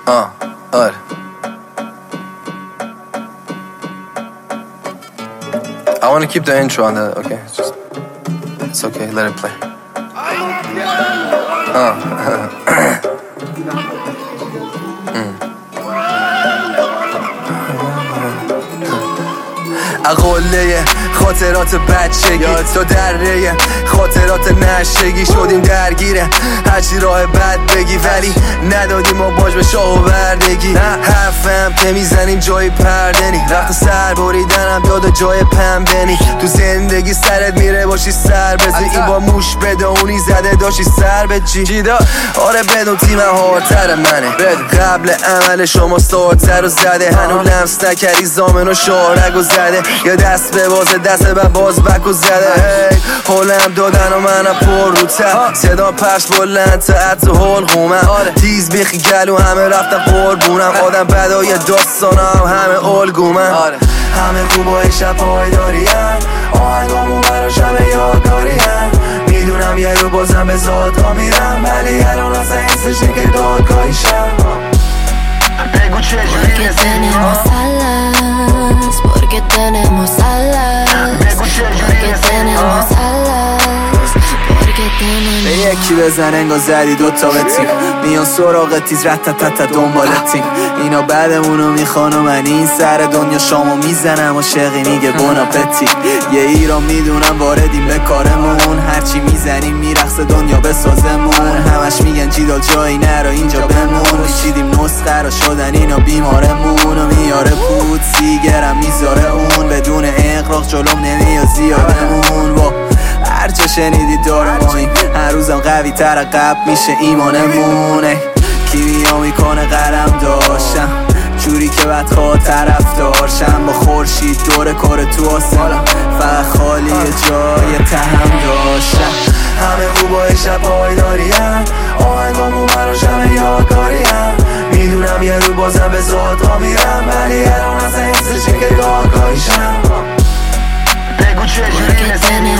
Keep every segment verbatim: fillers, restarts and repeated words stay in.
آه آره I want to keep the intro on that, okay? It's just, it's okay, let it play. Uh. mm. اقله خاطرات بچگی تا دره خاطرات نشگی شدیم درگیره هرچی راه بد بگی ولی ندادیم ما باج به شاه و بردگی حرفم که میزنیم جای پردنی وقت سر بریدنم داده جای پنبنی تو زندگی سرت میره باشی سر بزی این با موش بدونی زده داشتی سر به جی آره بدون تیم هارتر منه قبل عمل شما سارتر رو زده هنو لمس نکردی زامن و شارگ و زده یا دست به بازه دست به باز بک و زده هی حالم دادن و منم پر رو ته صدا پرش بلند تا عطر حلقومم تیز بیخی گلو همه رفتم قربونم آدم بدای داستانم همه الگومم همه خوبای شب پایداریم آهنگامون براش همه یادگاریم میدونم یه رو بازم به ذاتا میرم ولی الان اصلا حسش نی که دادگاهیشم بگو چجوری رسیدیم Porque tenemos alas, porque tenemos alas, porque tenemos به یکی بزن انگار زدی دوتا به تیم میان سراغ تیز رت تت تت دنبال تیم اینا بعدمونو میخوان و من این سر دنیا شامو میزنم و شقی میگه بونا پتی یه ایران میدونم واردیم به کارمون هرچی میزنیم میرقص دنیا بسازمون همش میگن جیدال جایی نرا اینجا بمون چیدیم نسخه را شدن اینا بیمارمون و میاره پود سیگرم میذاره اون بدون اقراق جلوم نمیاد زیادمون با هر جا شنیدی داره ماییم هر روزم قوی تر قبل میشه ایمانمونه کیمیا میکنه قلم داشتم جوری که بعد خواه طرف داشتم با خورشید دور کار تو آسمانم فقط خالی جای تهم داشتم همه خوبای شب پایداریم آهنگامون براش همه یادگاریم میدونم یه رو بازم به ذاتا میرم ولی الان اصلا حسش نی که دادگاهیشم بگو چجوری رسیدیم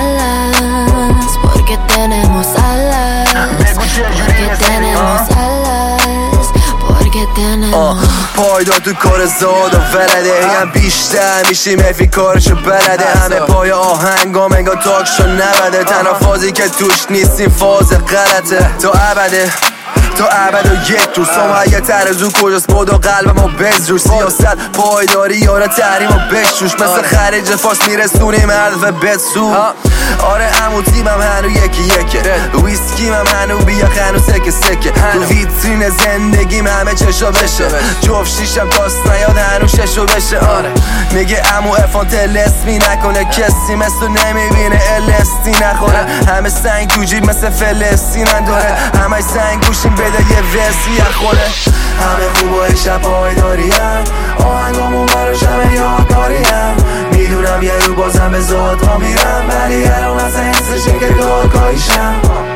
porque tenemos alas, porque tenemos alas, porque tenemos پایدار تو کار زاد و ولده هم بیشتر میشیم افی کارشو بلده همه پای آهنگام انگار تاکشو نبده تنها فازی که توش نیستیم فاز غلطه تا ابده تا عبد و یک روز سامه یه ترزو کجاست بود و قلب ما بزروش سیاست پایداری یاره تحریم و بشوش مثل خریج فاس میرسونیم هدف بسو آره همون تیمم هنو یکی یکه ویسکیم هم هنو بیا خنو سکه سکه تو ویترین زندگیم همه چشا بشه جفت شیشم تاست نیاد هنو ششو بشه آره میگه امو افان تلسمی نکنه کسی مثل نمیبینه الستی نخوره همه سنگ تو جیب مثل فلسطینن داره همه سنگ گوشیم بده یه وسی اخوره همه خوبای شب پایداریم آهنگامون براش همه یادگاریم میدونم یه رو بازم به ذاتا میرم ولی الان اصلا حسش نی که دادگاهیشم